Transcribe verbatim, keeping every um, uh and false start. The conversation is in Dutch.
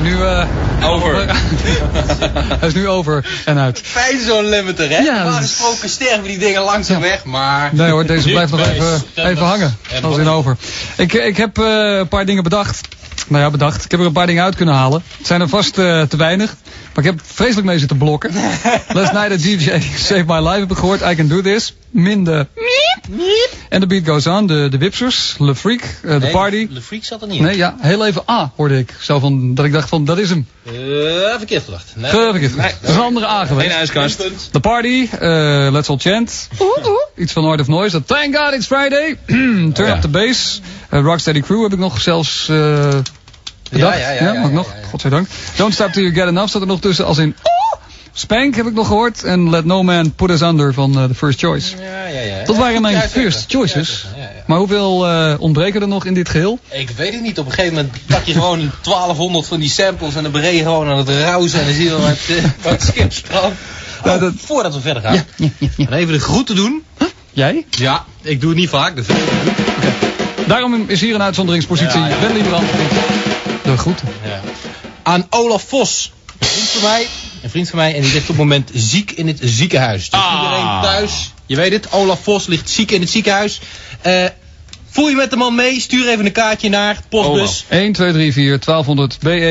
nu uh, over. Hij is nu over en uit. Fijn zo'n limiter, hè? Ja, Normaal gesproken sterven die dingen langzaam weg, maar... Nee hoor, deze blijft nog even, even hangen. En Als in over. Ik, ik heb uh, een paar dingen bedacht. Nou ja, bedacht. Ik heb er een paar dingen uit kunnen halen. Het zijn er vast uh, te weinig. Maar ik heb vreselijk mee zitten blokken. Last night a D J Save My Life heb ik gehoord. I Can Do This. Min de... En de beat goes on. De, de Wipsers. Le Freak. Uh, de nee, Party. Le Freak zat er niet in. Nee, ja. Heel even A hoorde ik. Zo van, dat ik dacht van, dat is hem. Uh, verkeerd gedacht. Nee. Verkeerd gedacht. Nee, dat is een andere A geweest. Geen huiskast. The Party. Uh, Let's All Chant. Iets van Art of Noise. Thank God It's Friday. Turn oh, ja. Up the Bass. Uh, Rocksteady Crew heb ik nog zelfs... Uh, Ja, ja, ja. ja, ja, ja, mag ik nog? ja, ja. Godzijdank. Don't Stop Till You Get Enough staat er nog tussen als in... Oh! Spank heb ik nog gehoord. En Let No Man Put Us Under van uh, The First Choice. Ja, ja, ja. Dat waren mijn ja, first choices. Ja, ja, ja. Maar hoeveel uh, ontbreken er nog in dit geheel? Ik weet het niet. Op een gegeven moment pak je gewoon twaalfhonderd van die samples en dan ben je gewoon aan het rauzen en dan zie je wel wat, uh, wat skipstrand. Oh, nou, dat... Voordat we verder gaan. Ja, ja, ja, ja. Even de groeten doen. Huh? Jij? Ja, ik doe het niet vaak. Dus... Okay. Daarom is hier een uitzonderingspositie. Ja, ja. Ben liever aan de groeten. Ja. Aan Olaf Vos. Een vriend van mij. Een vriend van mij. En die ligt op het moment ziek in het ziekenhuis. Dus ah. iedereen thuis. Je weet het. Olaf Vos ligt ziek in het ziekenhuis. Uh, voel je met de man mee? Stuur even een kaartje naar postbus. één, twee, drie, vier, twaalfhonderd B E.